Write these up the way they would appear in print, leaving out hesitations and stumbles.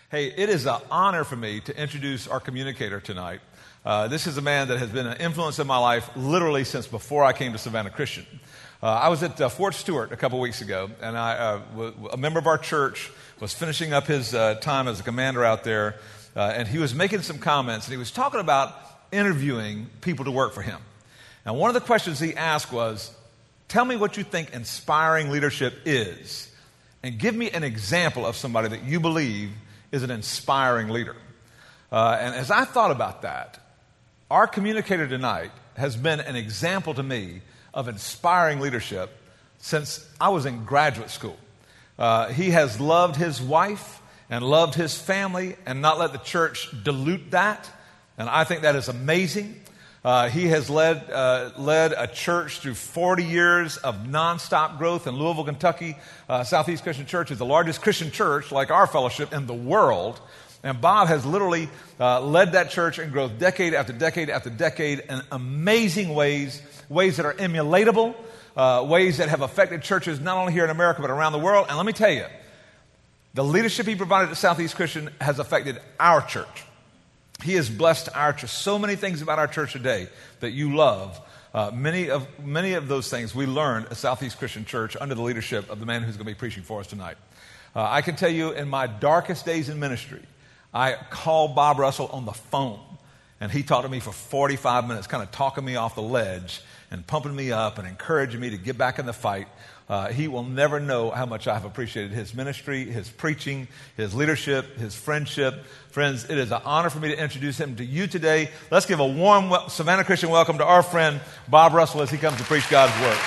Hey, it is an honor for me to introduce our communicator tonight. This is a man that has been an influence in my life literally since before I came to Savannah Christian. I was at Fort Stewart a couple weeks ago, and a member of our church was finishing up his time as a commander out there, and he was making some comments, and he was talking about interviewing people to work for him. Now, one of the questions he asked was, tell me what you think inspiring leadership is, and give me an example of somebody that you believe is an inspiring leader. And as I thought about that, our communicator tonight has been an example to me of inspiring leadership since I was in graduate school. He has loved his wife and loved his family and not let the church dilute that. And I think that is amazing. He has led a church through 40 years of nonstop growth in Louisville, Kentucky. Southeast Christian Church is the largest Christian church, like our fellowship, in the world. And Bob has literally led that church in growth decade after decade after decade in amazing ways that are emulatable, ways that have affected churches not only here in America but around the world. And let me tell you, the leadership he provided at Southeast Christian has affected our church. He has blessed our church. So many things about our church today that you love. Many of those things we learned at Southeast Christian Church under the leadership of the man who's going to be preaching for us tonight. I can tell you, in my darkest days in ministry, I called Bob Russell on the phone, and he talked to me for 45 minutes, kind of talking me off the ledge and pumping me up and encouraging me to get back in the fight. He will never know how much I've appreciated his ministry, his preaching, his leadership, his friendship. Friends, it is an honor for me to introduce him to you today. Let's give a warm Savannah Christian welcome to our friend Bob Russell as he comes to preach God's Word.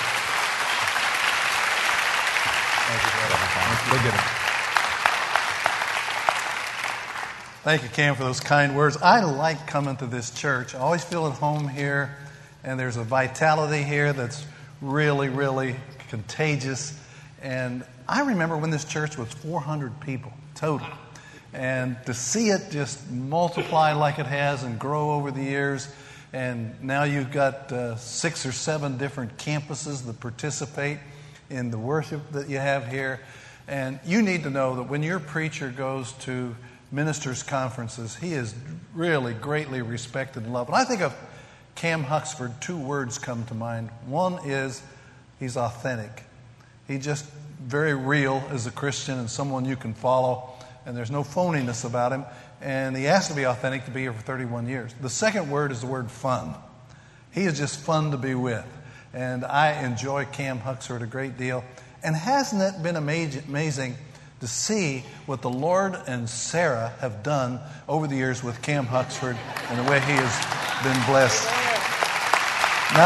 Thank you, Cam, for those kind words. I like coming to this church. I always feel at home here, and there's a vitality here that's really, really contagious. And I remember when this church was 400 people total. And to see it just multiply like it has and grow over the years, and now you've got 6 or 7 different campuses that participate in the worship that you have here. And you need to know that when your preacher goes to ministers' conferences, he is really greatly respected and loved. When I think of Cam Huxford, 2 words come to mind. One is he's authentic. He's just very real as a Christian and someone you can follow, and there's no phoniness about him. And he has to be authentic to be here for 31 years. The second word is the word fun. He is just fun to be with. And I enjoy Cam Huxford a great deal. And hasn't it been amazing to see what the Lord and Sarah have done over the years with Cam Huxford and the way he has been blessed? Now,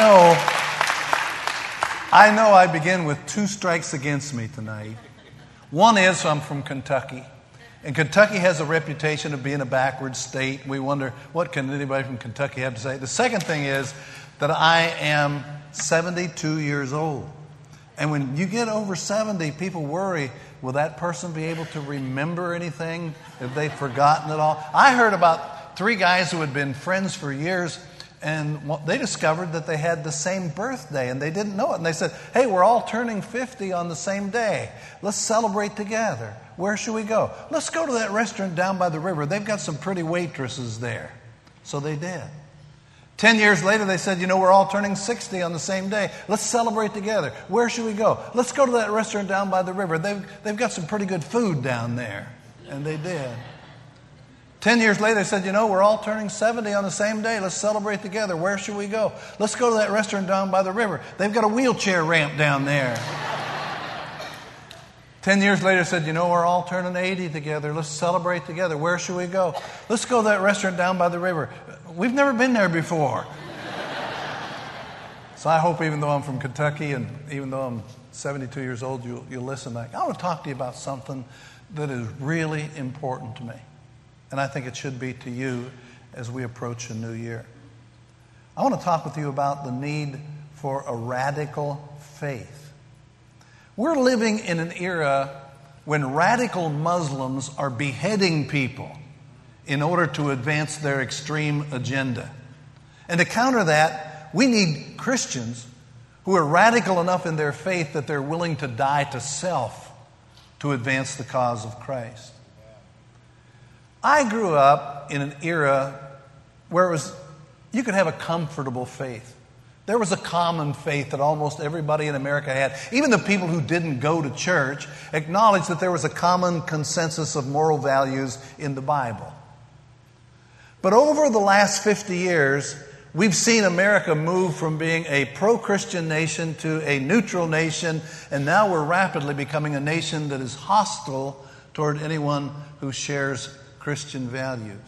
I know I begin with 2 strikes against me tonight. One is I'm from Kentucky. And Kentucky has a reputation of being a backward state. We wonder, what can anybody from Kentucky have to say? The second thing is that I am 72 years old. And when you get over 70, people worry, will that person be able to remember anything? Have they forgotten it all? I heard about 3 guys who had been friends for years, and they discovered that they had the same birthday, and they didn't know it. And they said, hey, we're all turning 50 on the same day. Let's celebrate together. Where should we go? Let's go to that restaurant down by the river. They've got some pretty waitresses there. So they did. 10 years later, they said, we're all turning 60 on the same day. Let's celebrate together. Where should we go? Let's go to that restaurant down by the river. They've got some pretty good food down there. And they did. 10 years later, they said, we're all turning 70 on the same day. Let's celebrate together. Where should we go? Let's go to that restaurant down by the river. They've got a wheelchair ramp down there. 10 years later, said, we're all turning 80 together. Let's celebrate together. Where should we go? Let's go to that restaurant down by the river. We've never been there before. So I hope even though I'm from Kentucky and even though I'm 72 years old, you'll listen. I want to talk to you about something that is really important to me. And I think it should be to you as we approach a new year. I want to talk with you about the need for a radical faith. We're living in an era when radical Muslims are beheading people in order to advance their extreme agenda. And to counter that, we need Christians who are radical enough in their faith that they're willing to die to self to advance the cause of Christ. I grew up in an era where you could have a comfortable faith. There was a common faith that almost everybody in America had. Even the people who didn't go to church acknowledged that there was a common consensus of moral values in the Bible. But over the last 50 years, we've seen America move from being a pro-Christian nation to a neutral nation, and now we're rapidly becoming a nation that is hostile toward anyone who shares Christian values.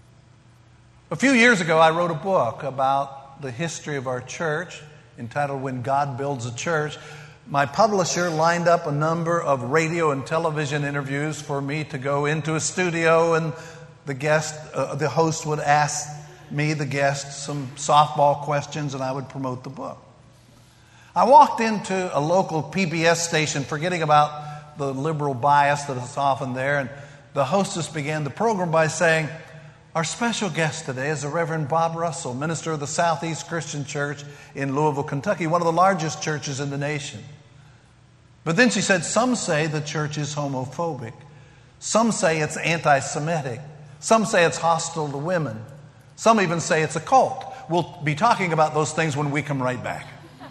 A few years ago, I wrote a book about the history of our church entitled When God Builds a Church. My publisher lined up a number of radio and television interviews for me to go into a studio, and the host would ask me, the guest, some softball questions, and I would promote the book. I walked into a local PBS station, forgetting about the liberal bias that is often there, and the hostess began the program by saying, "Our special guest today is the Reverend Bob Russell, minister of the Southeast Christian Church in Louisville, Kentucky, one of the largest churches in the nation." But then she said, "Some say the church is homophobic. Some say it's anti-Semitic. Some say it's hostile to women. Some even say it's a cult. We'll be talking about those things when we come right back."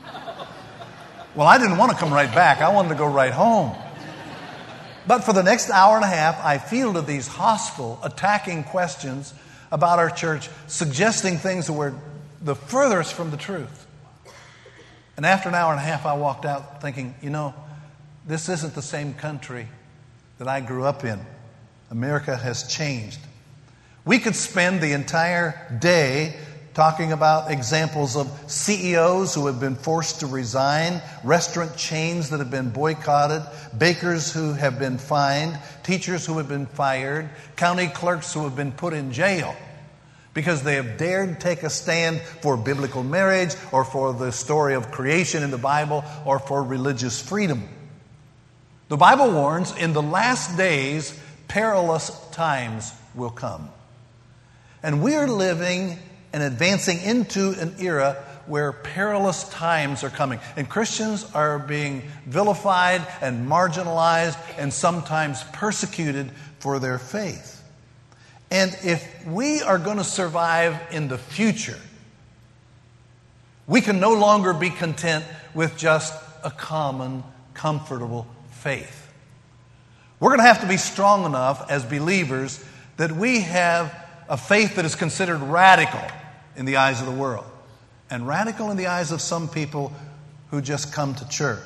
Well, I didn't want to come right back. I wanted to go right home. But for the next hour and a half, I fielded these hostile, attacking questions about our church, suggesting things that were the furthest from the truth. And after an hour and a half, I walked out thinking, this isn't the same country that I grew up in. America has changed. We could spend the entire day talking about examples of CEOs who have been forced to resign, restaurant chains that have been boycotted, bakers who have been fined, teachers who have been fired, county clerks who have been put in jail because they have dared take a stand for biblical marriage or for the story of creation in the Bible or for religious freedom. The Bible warns, in the last days, perilous times will come. And we are living and advancing into an era where perilous times are coming. And Christians are being vilified and marginalized and sometimes persecuted for their faith. And if we are going to survive in the future, we can no longer be content with just a common, comfortable faith. We're going to have to be strong enough as believers that we have a faith that is considered radical in the eyes of the world, and radical in the eyes of some people who just come to church.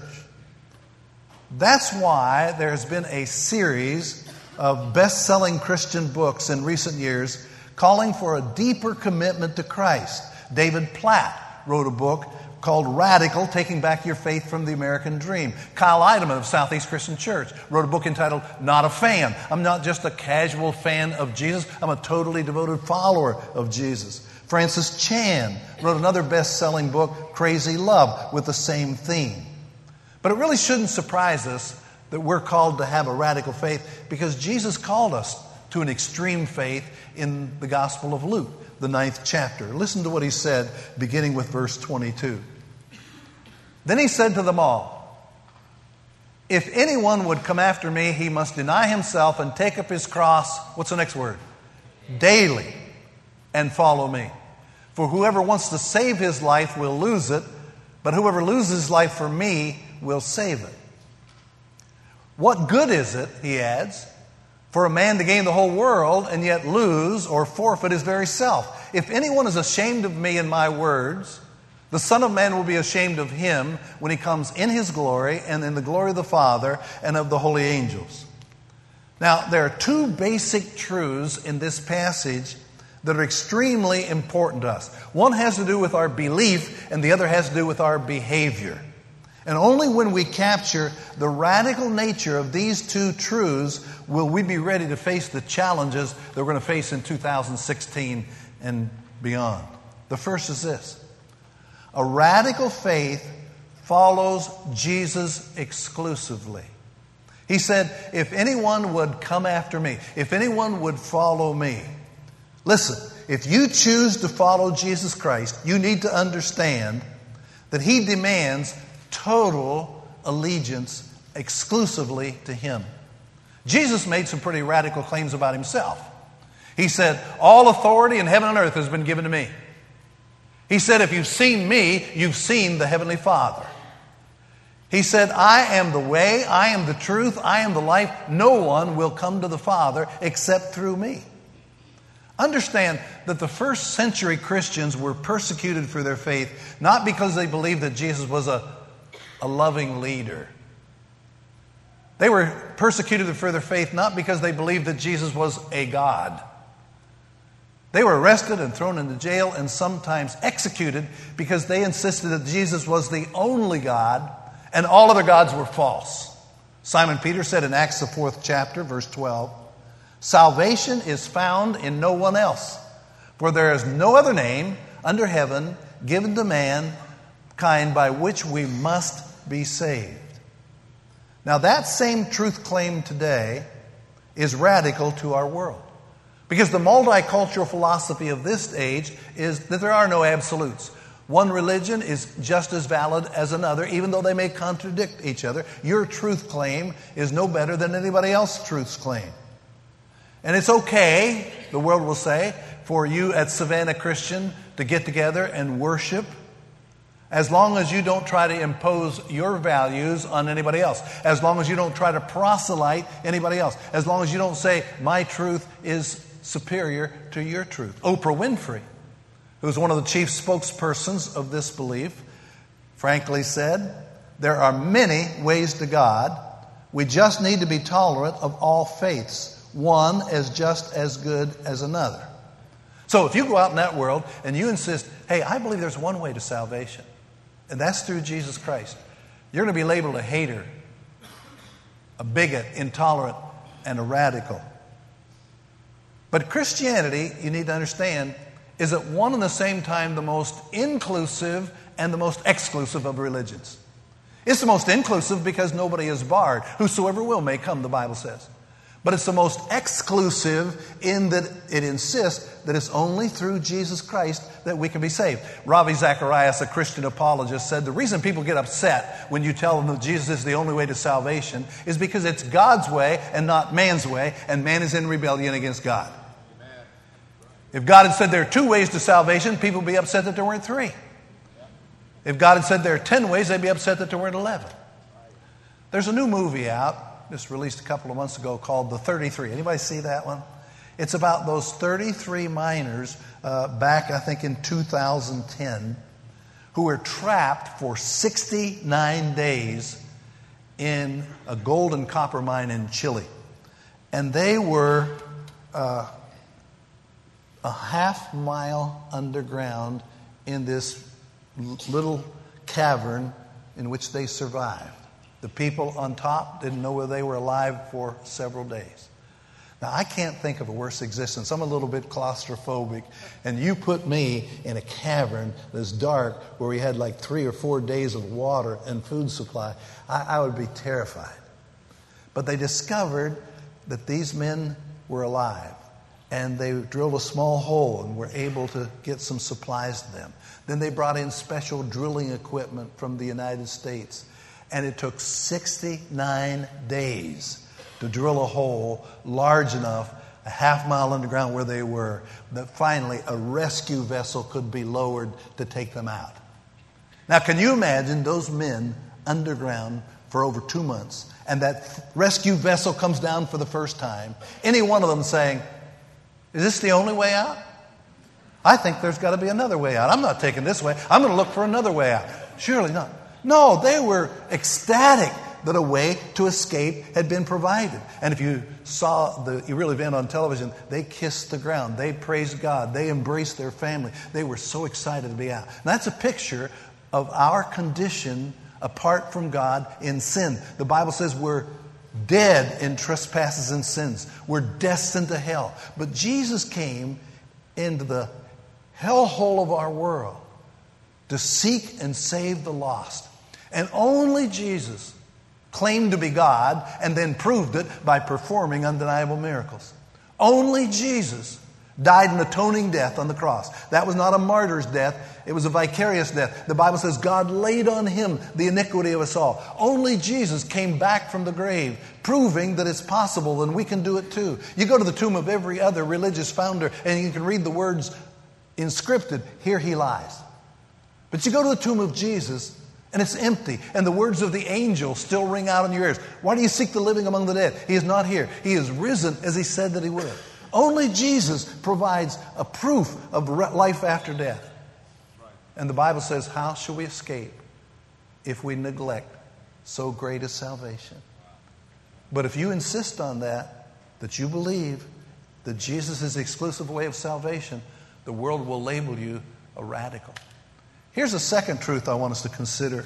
That's why there has been a series of best-selling Christian books in recent years calling for a deeper commitment to Christ. David Platt wrote a book called Radical, Taking Back Your Faith from the American Dream. Kyle Idleman of Southeast Christian Church wrote a book entitled Not a Fan. I'm not just a casual fan of Jesus, I'm a totally devoted follower of Jesus. Francis Chan wrote another best-selling book, Crazy Love, with the same theme. But it really shouldn't surprise us that we're called to have a radical faith, because Jesus called us to an extreme faith in the Gospel of Luke, the 9th chapter. Listen to what he said, beginning with verse 22. Then he said to them all, "If anyone would come after me, he must deny himself and take up his cross," what's the next word? "Daily, and follow me. For whoever wants to save his life will lose it, but whoever loses his life for me will save it. What good is it," he adds, "for a man to gain the whole world and yet lose or forfeit his very self? If anyone is ashamed of me and my words, the Son of Man will be ashamed of him when he comes in his glory and in the glory of the Father and of the holy angels." Now, there are two basic truths in this passage that are extremely important to us. One has to do with our belief, and the other has to do with our behavior. And only when we capture the radical nature of these two truths will we be ready to face the challenges that we're going to face in 2016 and beyond. The first is this: a radical faith follows Jesus exclusively. He said, "If anyone would come after me, if anyone would follow me." Listen, if you choose to follow Jesus Christ, you need to understand that He demands total allegiance exclusively to Him. Jesus made some pretty radical claims about Himself. He said, all authority in heaven and earth has been given to me. He said, if you've seen me, you've seen the Heavenly Father. He said, I am the way, I am the truth, I am the life. No one will come to the Father except through me. Understand that the first century Christians were persecuted for their faith, not because they believed that Jesus was a loving leader. They were persecuted for their faith not because they believed that Jesus was a God. They were arrested and thrown into jail and sometimes executed because they insisted that Jesus was the only God and all other gods were false. Simon Peter said in Acts the 4th chapter, verse 12, salvation is found in no one else, for there is no other name under heaven given to mankind by which we must be saved. Now that same truth claim today is radical to our world. Because the multicultural philosophy of this age is that there are no absolutes. One religion is just as valid as another, even though they may contradict each other. Your truth claim is no better than anybody else's truth claim. And it's okay, the world will say, for you at Savannah Christian to get together and worship, as long as you don't try to impose your values on anybody else. As long as you don't try to proselyte anybody else. As long as you don't say, my truth is superior to your truth. Oprah Winfrey, who's one of the chief spokespersons of this belief, frankly said, there are many ways to God. We just need to be tolerant of all faiths. One is just as good as another. So if you go out in that world and you insist, hey, I believe there's one way to salvation, and that's through Jesus Christ, you're going to be labeled a hater, a bigot, intolerant, and a radical. But Christianity, you need to understand, is at one and the same time the most inclusive and the most exclusive of religions. It's the most inclusive because nobody is barred. Whosoever will may come, the Bible says. But it's the most exclusive in that it insists that it's only through Jesus Christ that we can be saved. Ravi Zacharias, a Christian apologist, said the reason people get upset when you tell them that Jesus is the only way to salvation is because it's God's way and not man's way, and man is in rebellion against God. If God had said there are 2 ways to salvation, people would be upset that there weren't 3. If God had said there are 10 ways, they'd be upset that there weren't 11. There's a new movie out, just released a couple of months ago, called The 33. Anybody see that one? It's about those 33 miners back, I think, in 2010, who were trapped for 69 days in a gold and copper mine in Chile. And they were a half mile underground in this little cavern in which they survived. The people on top didn't know whether they were alive for several days. Now, I can't think of a worse existence. I'm a little bit claustrophobic, and you put me in a cavern that's dark where we had like 3 or 4 days of water and food supply, I would be terrified. But they discovered that these men were alive, and they drilled a small hole and were able to get some supplies to them. Then they brought in special drilling equipment from the United States, and it took 69 days to drill a hole large enough, a half mile underground where they were, that finally a rescue vessel could be lowered to take them out. Now, can you imagine those men underground for over 2 months, and that rescue vessel comes down for the first time, any one of them saying, is this the only way out? I think there's got to be another way out. I'm not taking this way. I'm going to look for another way out. Surely not. No, they were ecstatic that a way to escape had been provided. And if you saw the real event on television, they kissed the ground. They praised God. They embraced their family. They were so excited to be out. And that's a picture of our condition apart from God in sin. The Bible says we're dead in trespasses and sins. We're destined to hell. But Jesus came into the hellhole of our world to seek and save the lost. And only Jesus claimed to be God and then proved it by performing undeniable miracles. Only Jesus died an atoning death on the cross. That was not a martyr's death. It was a vicarious death. The Bible says God laid on him the iniquity of us all. Only Jesus came back from the grave, proving that it's possible and we can do it too. You go to the tomb of every other religious founder and you can read the words inscripted, "Here he lies." But you go to the tomb of Jesus and it's empty, and the words of the angel still ring out in your ears. "Why do you seek the living among the dead? He is not here. He is risen as he said that he would." Only Jesus provides a proof of life after death. And the Bible says, how shall we escape if we neglect so great a salvation? But if you insist on that you believe that Jesus is the exclusive way of salvation, the world will label you a radical. Here's a second truth I want us to consider.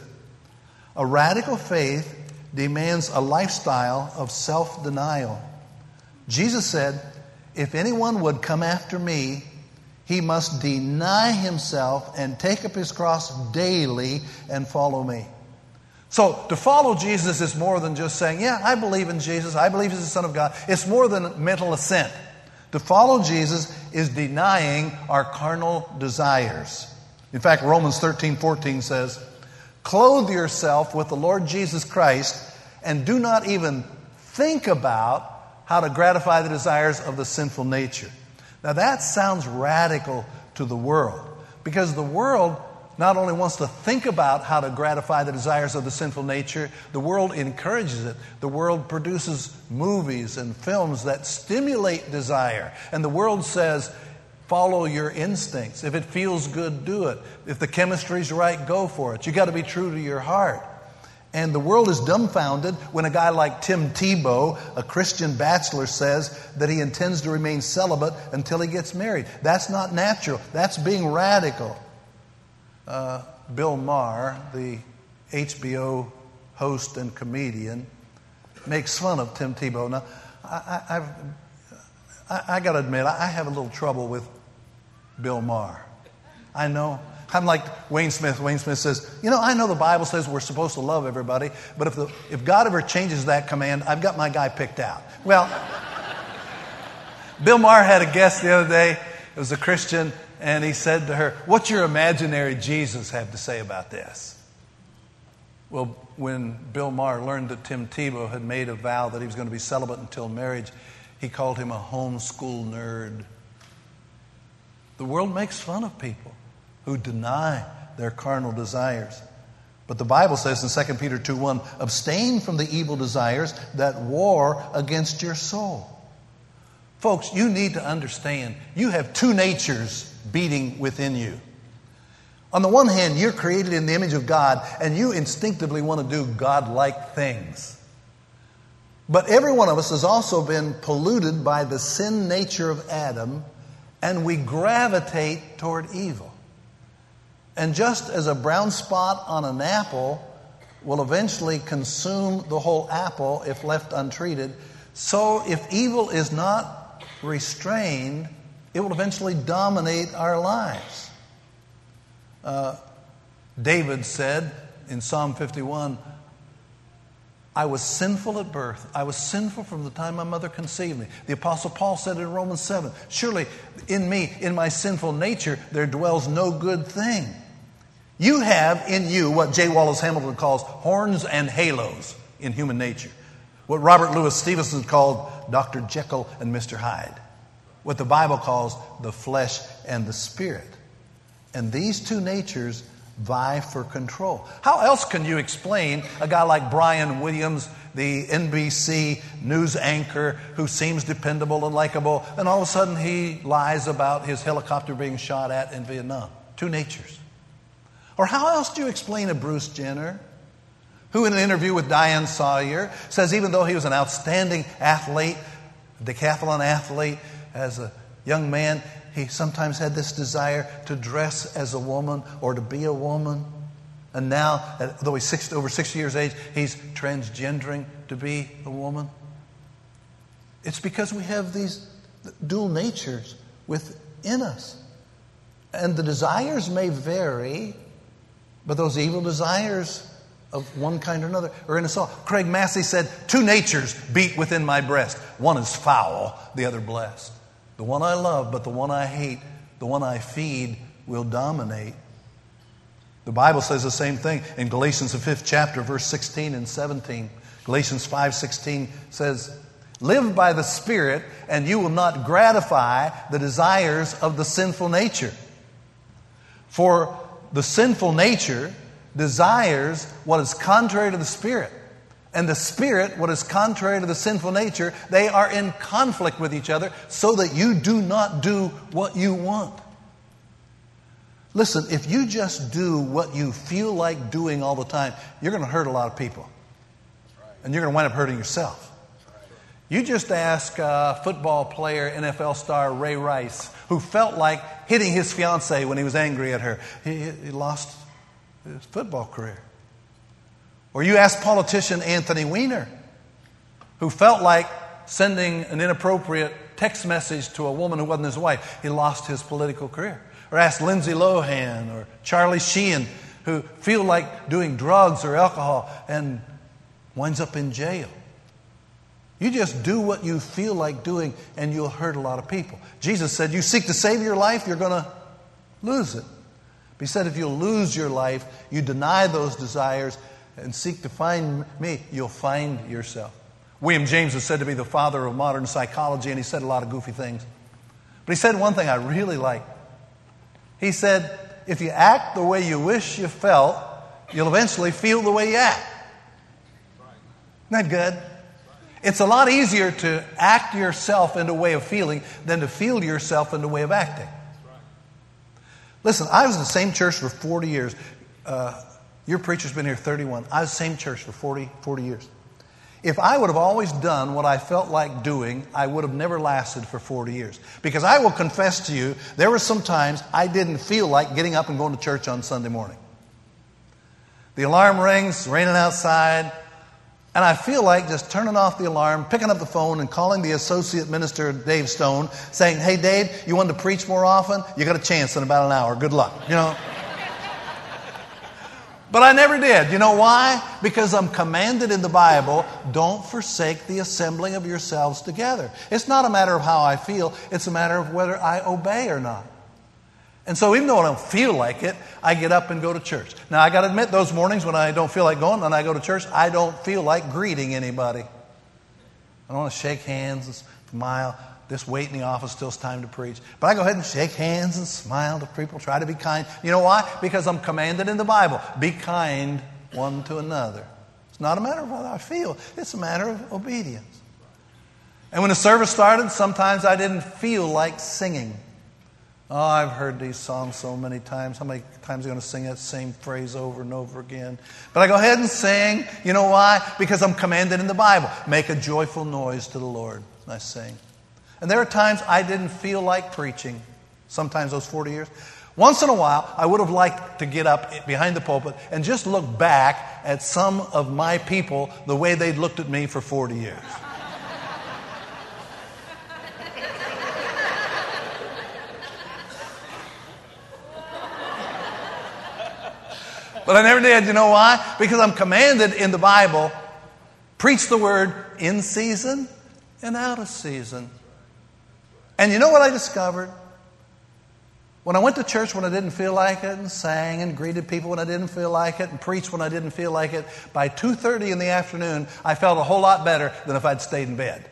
A radical faith demands a lifestyle of self-denial. Jesus said, "If anyone would come after me, he must deny himself and take up his cross daily and follow me." So to follow Jesus is more than just saying, "Yeah, I believe in Jesus. I believe he's the Son of God." It's more than mental assent. To follow Jesus is denying our carnal desires. In fact, Romans 13:14 says, "Clothe yourself with the Lord Jesus Christ and do not even think about how to gratify the desires of the sinful nature." Now that sounds radical to the world, because the world not only wants to think about how to gratify the desires of the sinful nature, the world encourages it. The world produces movies and films that stimulate desire. And the world says, follow your instincts. If it feels good, do it. If the chemistry's right, go for it. You got to be true to your heart. And the world is dumbfounded when a guy like Tim Tebow, a Christian bachelor, says that he intends to remain celibate until he gets married. That's not natural. That's being radical. Bill Maher, the HBO host and comedian, makes fun of Tim Tebow. Now, I got to admit, I have a little trouble with Bill Maher. I know. I'm like Wayne Smith. Wayne Smith says, I know the Bible says we're supposed to love everybody, but if God ever changes that command, I've got my guy picked out. Well, Bill Maher had a guest the other day. It was a Christian, and he said to her, "What's your imaginary Jesus have to say about this?" Well, when Bill Maher learned that Tim Tebow had made a vow that he was going to be celibate until marriage, he called him a homeschool nerd. The world makes fun of people who deny their carnal desires. But the Bible says in 2 Peter 2:1, "Abstain from the evil desires that war against your soul." Folks, you need to understand, you have two natures beating within you. On the one hand, you're created in the image of God, and you instinctively want to do God-like things. But every one of us has also been polluted by the sin nature of Adam, and we gravitate toward evil. And just as a brown spot on an apple will eventually consume the whole apple if left untreated, so if evil is not restrained, it will eventually dominate our lives. David said in Psalm 51, "I was sinful at birth. I was sinful from the time my mother conceived me." The Apostle Paul said in Romans 7, "Surely in me, in my sinful nature, there dwells no good thing." You have in you what J. Wallace Hamilton calls horns and halos in human nature. What Robert Louis Stevenson called Dr. Jekyll and Mr. Hyde. What the Bible calls the flesh and the spirit. And these two natures vie for control. How else can you explain a guy like Brian Williams, the NBC news anchor who seems dependable and likable, and all of a sudden he lies about his helicopter being shot at in Vietnam? Two natures. Or how else do you explain a Bruce Jenner who in an interview with Diane Sawyer says even though he was an outstanding athlete, a decathlon athlete, as a young man, he sometimes had this desire to dress as a woman or to be a woman. And now, though he's over 60 years of age, he's transgendering to be a woman. It's because we have these dual natures within us. And the desires may vary, but those evil desires of one kind or another are in us all. Craig Massey said, "Two natures beat within my breast. One is foul, the other blessed." The one I love, but the one I hate, the one I feed, will dominate. The Bible says the same thing in Galatians, the 5th chapter, verse 16 and 17. Galatians 5:16 says, live by the Spirit, and you will not gratify the desires of the sinful nature. For the sinful nature desires what is contrary to the Spirit. And the Spirit, what is contrary to the sinful nature, they are in conflict with each other so that you do not do what you want. Listen, if you just do what you feel like doing all the time, you're going to hurt a lot of people. And you're going to wind up hurting yourself. You just ask football player, NFL star Ray Rice, who felt like hitting his fiancée when he was angry at her. He lost his football career. Or you ask politician Anthony Weiner, who felt like sending an inappropriate text message to a woman who wasn't his wife. He lost his political career. Or ask Lindsay Lohan or Charlie Sheen, who feel like doing drugs or alcohol and winds up in jail. You just do what you feel like doing and you'll hurt a lot of people. Jesus said, you seek to save your life, you're going to lose it. But he said, if you'll lose your life, you deny those desires and seek to find me, you'll find yourself. William James is said to be the father of modern psychology, and he said a lot of goofy things. But he said one thing I really like. He said, if you act the way you wish you felt, you'll eventually feel the way you act. Isn't that good? It's a lot easier to act yourself into a way of feeling than to feel yourself into a way of acting. Listen, I was in the same church for 40 years. Your preacher's been here 31. I was in the same church for 40 years. If I would have always done what I felt like doing, I would have never lasted for 40 years. Because I will confess to you, there were some times I didn't feel like getting up and going to church on Sunday morning. The alarm rings, raining outside, and I feel like just turning off the alarm, picking up the phone and calling the associate minister, Dave Stone, saying, hey, Dave, you want to preach more often? You got a chance in about an hour. Good luck. You know. But I never did. You know why? Because I'm commanded in the Bible, don't forsake the assembling of yourselves together. It's not a matter of how I feel. It's a matter of whether I obey or not. And so even though I don't feel like it, I get up and go to church. Now, I got to admit, those mornings when I don't feel like going and I go to church, I don't feel like greeting anybody. I don't want to shake hands and smile. This wait in the office till it's time to preach. But I go ahead and shake hands and smile to people, try to be kind. You know why? Because I'm commanded in the Bible, be kind one to another. It's not a matter of how I feel. It's a matter of obedience. And when the service started, sometimes I didn't feel like singing. Oh, I've heard these songs so many times. How many times are you going to sing that same phrase over and over again? But I go ahead and sing. You know why? Because I'm commanded in the Bible. Make a joyful noise to the Lord. And I sing. And there are times I didn't feel like preaching. Sometimes those 40 years. Once in a while, I would have liked to get up behind the pulpit and just look back at some of my people the way they'd looked at me for 40 years. But I never did. You know why? Because I'm commanded in the Bible, preach the word in season and out of season. And you know what I discovered? When I went to church when I didn't feel like it and sang and greeted people when I didn't feel like it and preached when I didn't feel like it, by 2:30 in the afternoon, I felt a whole lot better than if I'd stayed in bed.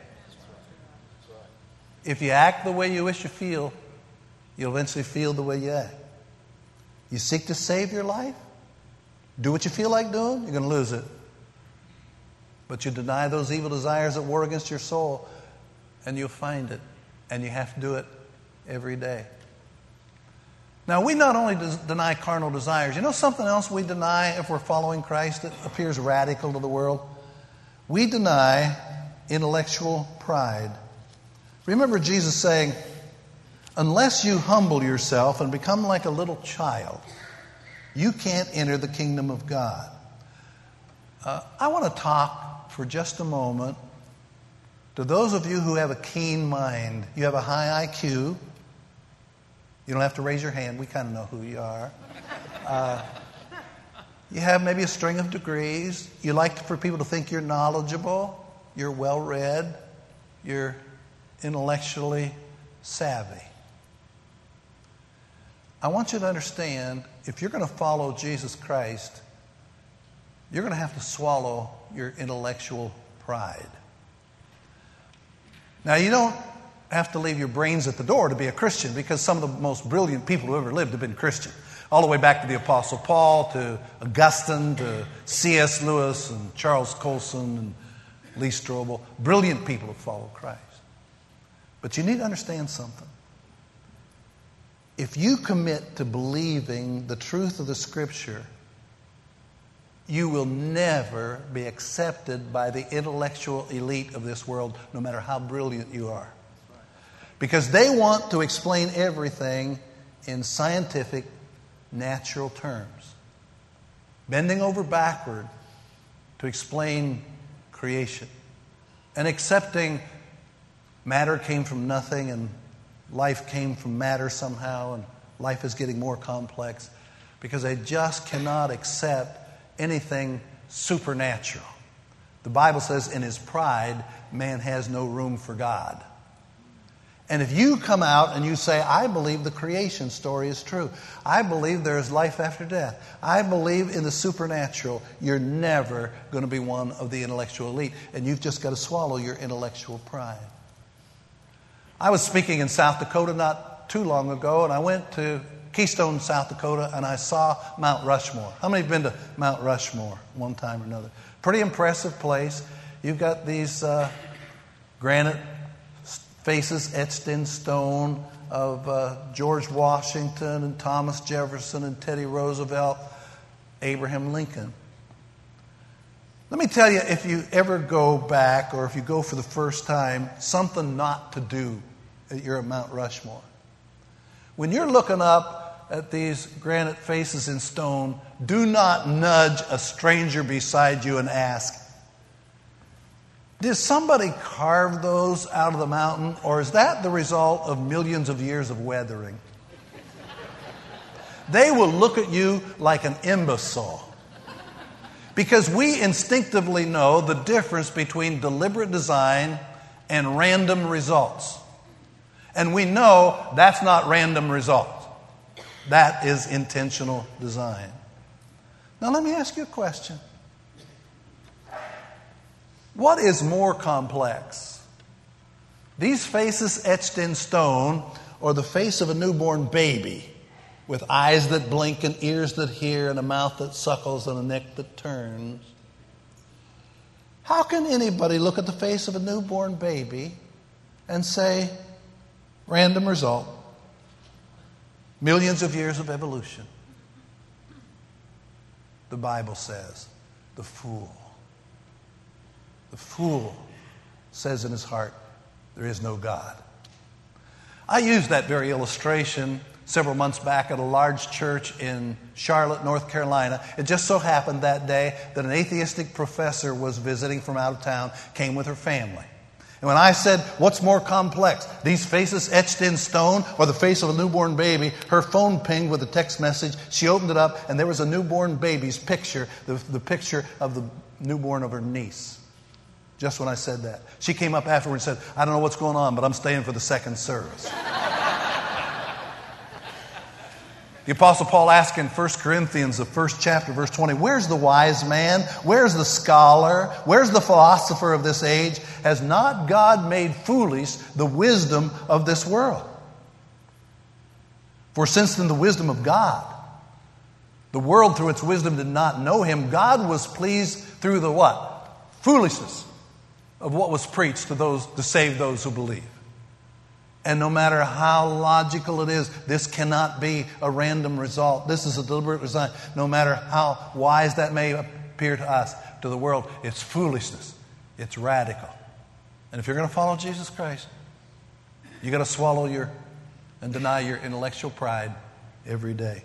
If you act the way you wish you feel, you'll eventually feel the way you act. You seek to save your life? Do what you feel like doing, you're going to lose it. But you deny those evil desires that war against your soul, and you'll find it. And you have to do it every day. Now, we not only deny carnal desires. You know something else we deny if we're following Christ that appears radical to the world? We deny intellectual pride. Remember Jesus saying, unless you humble yourself and become like a little child, you can't enter the kingdom of God. I want to talk for just a moment to those of you who have a keen mind. You have a high IQ. You don't have to raise your hand. We kind of know who you are. You have maybe a string of degrees. You like for people to think you're knowledgeable. You're well-read. You're intellectually savvy. I want you to understand, if you're going to follow Jesus Christ, you're going to have to swallow your intellectual pride. Now, you don't have to leave your brains at the door to be a Christian, because some of the most brilliant people who ever lived have been Christian. All the way back to the Apostle Paul, to Augustine, to C.S. Lewis, and Charles Colson, and Lee Strobel. Brilliant people who follow Christ. But you need to understand something. If you commit to believing the truth of the Scripture, you will never be accepted by the intellectual elite of this world, no matter how brilliant you are. Because they want to explain everything in scientific, natural terms. Bending over backward to explain creation. And accepting matter came from nothing and life came from matter somehow, and life is getting more complex, because they just cannot accept anything supernatural. The Bible says in his pride, man has no room for God. And if you come out and you say, I believe the creation story is true, I believe there is life after death, I believe in the supernatural, you're never going to be one of the intellectual elite. And you've just got to swallow your intellectual pride. I was speaking in South Dakota not too long ago, and I went to Keystone, South Dakota, and I saw Mount Rushmore. How many have been to Mount Rushmore one time or another? Pretty impressive place. You've got these granite faces etched in stone of George Washington and Thomas Jefferson and Teddy Roosevelt, Abraham Lincoln. Let me tell you, if you ever go back, or if you go for the first time, something not to do at your Mount Rushmore. When you're looking up at these granite faces in stone, do not nudge a stranger beside you and ask, did somebody carve those out of the mountain, or is that the result of millions of years of weathering? They will look at you like an imbecile. Because we instinctively know the difference between deliberate design and random results. And we know that's not random results. That is intentional design. Now let me ask you a question. What is more complex? These faces etched in stone, or the face of a newborn baby with eyes that blink and ears that hear and a mouth that suckles and a neck that turns? How can anybody look at the face of a newborn baby and say, random result, millions of years of evolution? The Bible says, the fool says in his heart, there is no God. I used that very illustration several months back at a large church in Charlotte, North Carolina. It just so happened that day that an atheistic professor was visiting from out of town, came with her family. And when I said, what's more complex, these faces etched in stone or the face of a newborn baby, her phone pinged with a text message. She opened it up, and there was a newborn baby's picture, the picture of the newborn of her niece. Just when I said that. She came up afterward and said, I don't know what's going on, but I'm staying for the second service. The Apostle Paul asked in 1 Corinthians, the first chapter, verse 20, where's the wise man? Where's the scholar? Where's the philosopher of this age? Has not God made foolish the wisdom of this world? For since in the wisdom of God, the world through its wisdom did not know him, God was pleased through the what? Foolishness of what was preached to save those who believe. And no matter how logical it is, this cannot be a random result. This is a deliberate design. No matter how wise that may appear to us, to the world, it's foolishness. It's radical. And if you're going to follow Jesus Christ, you got to swallow and deny your intellectual pride every day.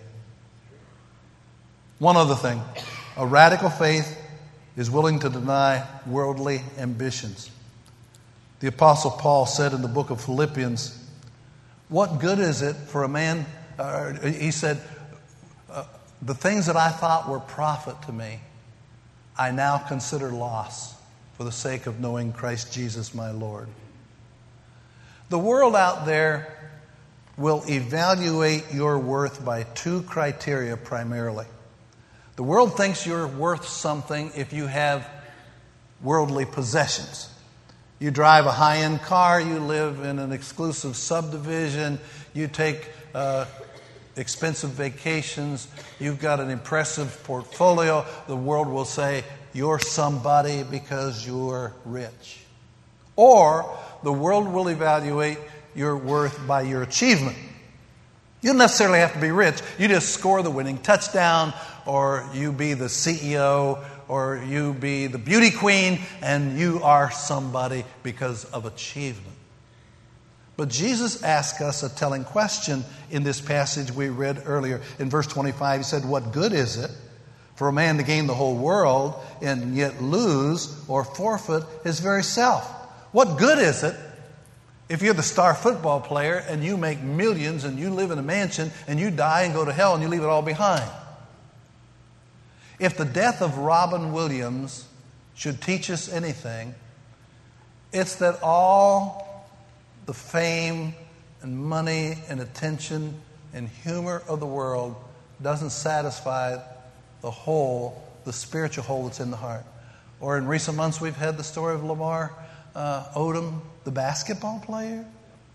One other thing. A radical faith is willing to deny worldly ambitions. The Apostle Paul said in the book of Philippians, what good is it for a man, he said, the things that I thought were profit to me, I now consider loss for the sake of knowing Christ Jesus my Lord. The world out there will evaluate your worth by two criteria primarily. The world thinks you're worth something if you have worldly possessions. You drive a high-end car, you live in an exclusive subdivision, you take expensive vacations, you've got an impressive portfolio. The world will say, you're somebody because you're rich. Or the world will evaluate your worth by your achievement. You don't necessarily have to be rich. You just score the winning touchdown, or you be the CEO, or you be the beauty queen, and you are somebody because of achievement. But Jesus asked us a telling question in this passage we read earlier. In verse 25, he said, "What good is it for a man to gain the whole world and yet lose or forfeit his very self?" What good is it if you're the star football player and you make millions and you live in a mansion and you die and go to hell and you leave it all behind? If the death of Robin Williams should teach us anything, it's that all the fame and money and attention and humor of the world doesn't satisfy the hole, the spiritual hole that's in the heart. Or in recent months we've had the story of Lamar Odom, the basketball player,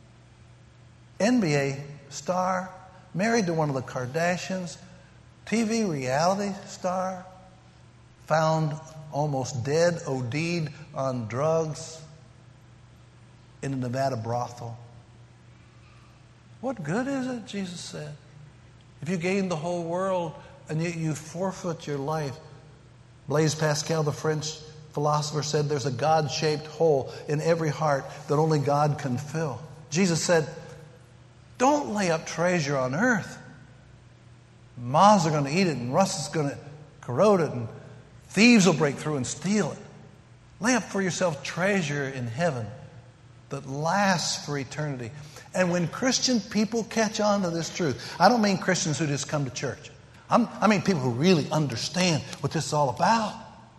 NBA star, married to one of the Kardashians, TV reality star, found almost dead, OD'd on drugs in a Nevada brothel. What good is it, Jesus said, if you gain the whole world and yet you forfeit your life? Blaise Pascal, the French philosopher, said there's a God-shaped hole in every heart that only God can fill. Jesus said, don't lay up treasure on earth. Moths are going to eat it, and rust is going to corrode it, and thieves will break through and steal it. Lay up for yourself treasure in heaven that lasts for eternity. And when Christian people catch on to this truth, I don't mean Christians who just come to church. I mean people who really understand what this is all about.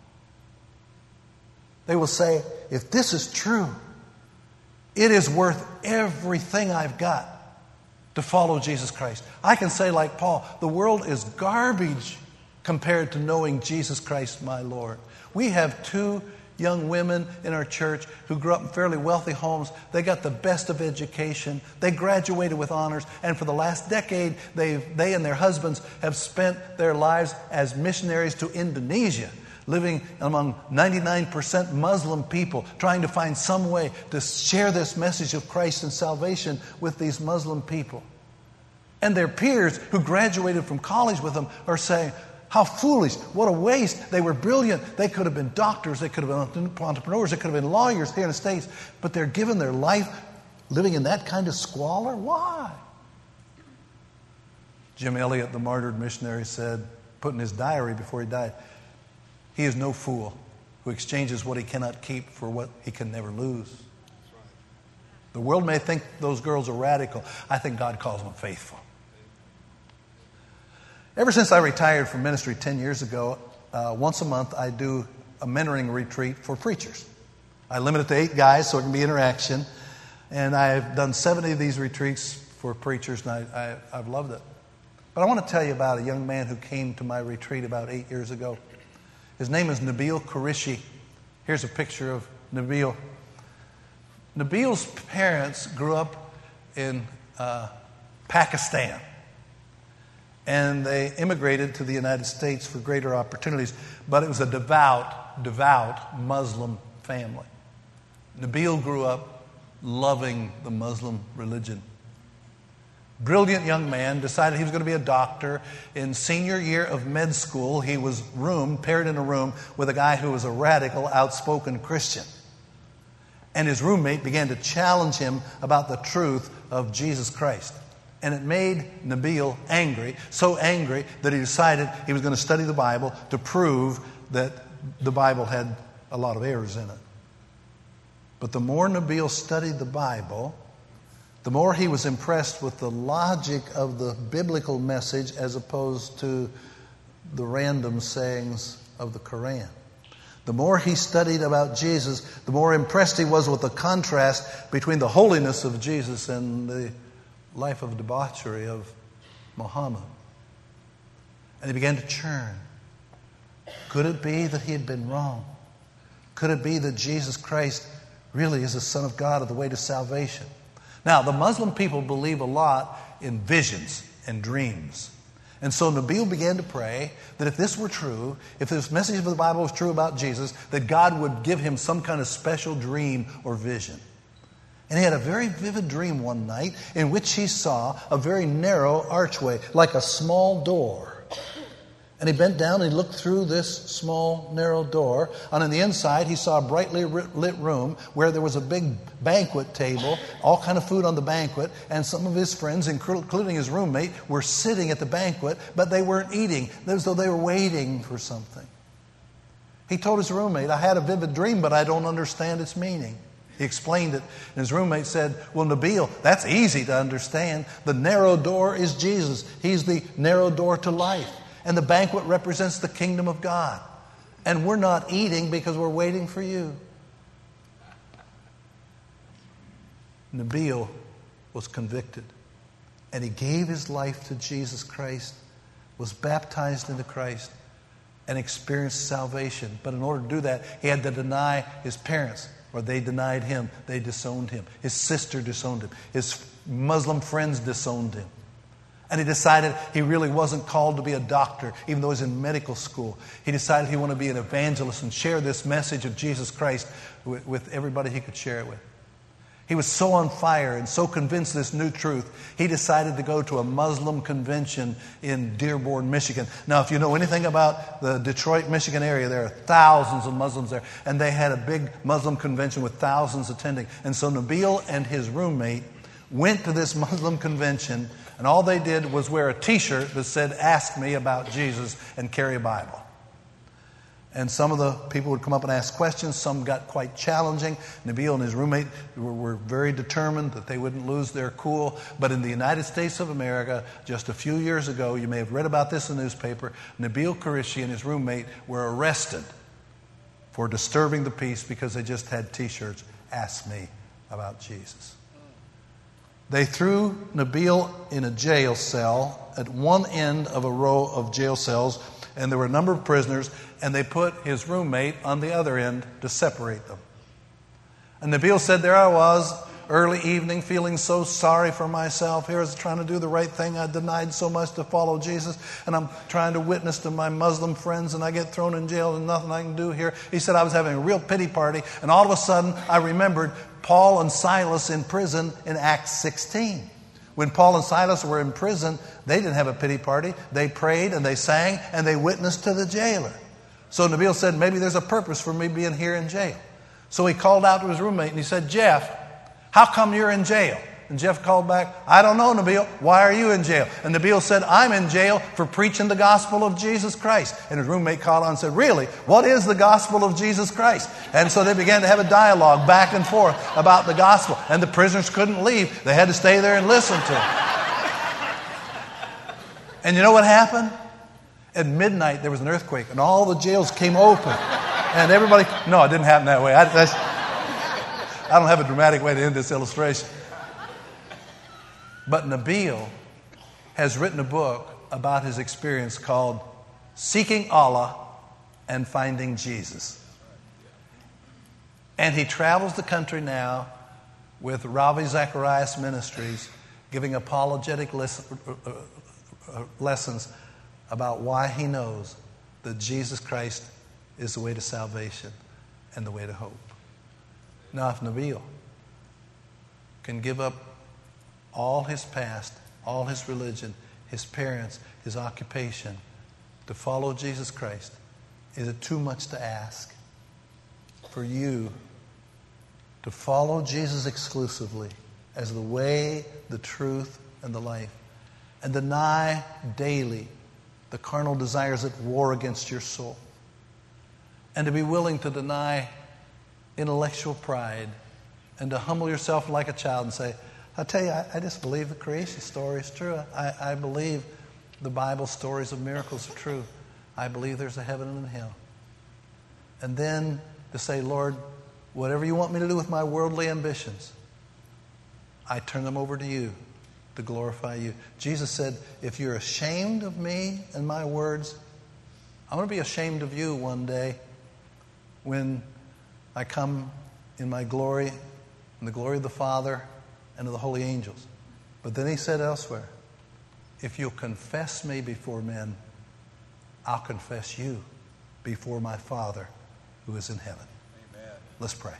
They will say, if this is true, it is worth everything I've got to follow Jesus Christ. I can say like Paul, the world is garbage compared to knowing Jesus Christ, my Lord. We have two young women in our church who grew up in fairly wealthy homes. They got the best of education. They graduated with honors. And for the last decade, they and their husbands have spent their lives as missionaries to Indonesia, living among 99% Muslim people, trying to find some way to share this message of Christ and salvation with these Muslim people. And their peers who graduated from college with them are saying, how foolish, what a waste. They were brilliant. They could have been doctors, they could have been entrepreneurs, they could have been lawyers here in the States, but they're given their life living in that kind of squalor? Why? Jim Elliot, the martyred missionary, said, put in his diary before he died, he is no fool who exchanges what he cannot keep for what he can never lose. The world may think those girls are radical. I think God calls them faithful. Ever since I retired from ministry 10 years ago, once a month I do a mentoring retreat for preachers. I limit it to 8 guys so it can be interaction. And I've done 70 of these retreats for preachers, and I've loved it. But I want to tell you about a young man who came to my retreat about 8 years ago. His name is Nabil Qureshi. Here's a picture of Nabil. Nabil's parents grew up in Pakistan. And they immigrated to the United States for greater opportunities. But it was a devout Muslim family. Nabil grew up loving the Muslim religion. Brilliant young man, decided he was going to be a doctor. In senior year of med school, he was paired in a room with a guy who was a radical, outspoken Christian. And his roommate began to challenge him about the truth of Jesus Christ. And it made Nabil angry, so angry that he decided he was going to study the Bible to prove that the Bible had a lot of errors in it. But the more Nabil studied the Bible, the more he was impressed with the logic of the biblical message as opposed to the random sayings of the Quran. The more he studied about Jesus, the more impressed he was with the contrast between the holiness of Jesus and the life of debauchery of Muhammad. And he began to churn. Could it be that he had been wrong? Could it be that Jesus Christ really is the Son of God, of the way to salvation? Now, the Muslim people believe a lot in visions and dreams. And so Nabil began to pray that if this were true, if this message of the Bible was true about Jesus, that God would give him some kind of special dream or vision. And he had a very vivid dream one night in which he saw a very narrow archway, like a small door. And he bent down and he looked through this small, narrow door. And on the inside, he saw a brightly lit room where there was a big banquet table, all kind of food on the banquet. And some of his friends, including his roommate, were sitting at the banquet, but they weren't eating, as though they were waiting for something. He told his roommate, I had a vivid dream, but I don't understand its meaning. He explained it, and his roommate said, well, Nabil, that's easy to understand. The narrow door is Jesus. He's the narrow door to life. And the banquet represents the kingdom of God. And we're not eating because we're waiting for you. Nabil was convicted. And he gave his life to Jesus Christ, was baptized into Christ, and experienced salvation. But in order to do that, he had to deny his parents, or they denied him. They disowned him. His sister disowned him. His Muslim friends disowned him. And he decided he really wasn't called to be a doctor, even though he was in medical school. He decided he wanted to be an evangelist and share this message of Jesus Christ with everybody he could share it with. He was so on fire and so convinced of this new truth, he decided to go to a Muslim convention in Dearborn, Michigan. Now, if you know anything about the Detroit, Michigan area, there are thousands of Muslims there. And they had a big Muslim convention with thousands attending. And so Nabil and his roommate went to this Muslim convention, and all they did was wear a T-shirt that said, "Ask me about Jesus," and carry a Bible. And some of the people would come up and ask questions. Some got quite challenging. Nabil and his roommate were very determined that they wouldn't lose their cool. But in the United States of America, just a few years ago, you may have read about this in the newspaper, Nabil Qureshi and his roommate were arrested for disturbing the peace because they just had T-shirts, "Ask me about Jesus." They threw Nabil in a jail cell at one end of a row of jail cells, and there were a number of prisoners, and they put his roommate on the other end to separate them. And Nabil said, there I was, early evening, feeling so sorry for myself. Here I was trying to do the right thing. I denied so much to follow Jesus, and I'm trying to witness to my Muslim friends, and I get thrown in jail and nothing I can do here. He said, I was having a real pity party, and all of a sudden I remembered Paul and Silas in prison in Acts 16. When Paul and Silas were in prison, they didn't have a pity party. They prayed and they sang and they witnessed to the jailer. So Nabil said, maybe there's a purpose for me being here in jail. So he called out to his roommate and he said, Jeff, how come you're in jail? And Jeff called back, I don't know, Nabil. Why are you in jail? And Nabil said, I'm in jail for preaching the gospel of Jesus Christ. And his roommate called on and said, really? What is the gospel of Jesus Christ? And so they began to have a dialogue back and forth about the gospel. And the prisoners couldn't leave. They had to stay there and listen to it. And you know what happened? At midnight, there was an earthquake, and all the jails came open. And everybody... No, it didn't happen that way. I don't have a dramatic way to end this illustration. But Nabil has written a book about his experience called Seeking Allah and Finding Jesus. And he travels the country now with Ravi Zacharias Ministries, giving apologetic lessons about why he knows that Jesus Christ is the way to salvation and the way to hope. Now, if Nabil can give up all his past, all his religion, his parents, his occupation, to follow Jesus Christ, is it too much to ask for you to follow Jesus exclusively as the way, the truth, and the life, and deny daily the carnal desires that war against your soul, and to be willing to deny intellectual pride and to humble yourself like a child and say, I tell you, I just believe the creation story is true. I believe the Bible stories of miracles are true. I believe there's a heaven and a hell. And then to say, Lord, whatever you want me to do with my worldly ambitions, I turn them over to you to glorify you. Jesus said, if you're ashamed of me and my words, I'm going to be ashamed of you one day when I come in my glory, in the glory of the Father and of the holy angels. But then he said elsewhere, if you'll confess me before men, I'll confess you before my Father who is in heaven. Amen. Let's pray.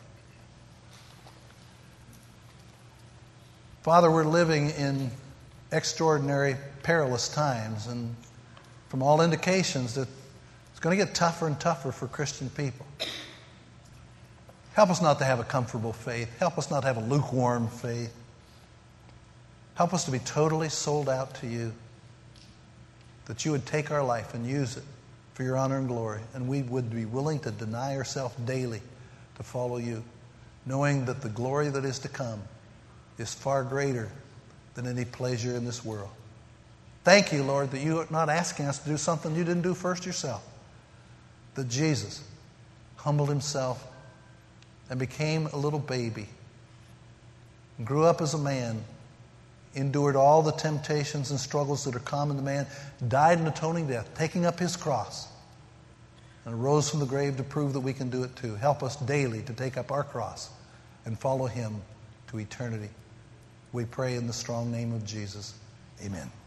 Father, we're living in extraordinary, perilous times, and from all indications that it's going to get tougher and tougher for Christian people. Help us not to have a comfortable faith. Help us not to have a lukewarm faith. Help us to be totally sold out to you, that you would take our life and use it for your honor and glory, and we would be willing to deny ourselves daily to follow you, knowing that the glory that is to come is far greater than any pleasure in this world. Thank you, Lord, that you are not asking us to do something you didn't do first yourself, that Jesus humbled himself and became a little baby, grew up as a man, endured all the temptations and struggles that are common to man, died an atoning death, taking up his cross, and rose from the grave to prove that we can do it too. Help us daily to take up our cross and follow him to eternity. We pray in the strong name of Jesus. Amen.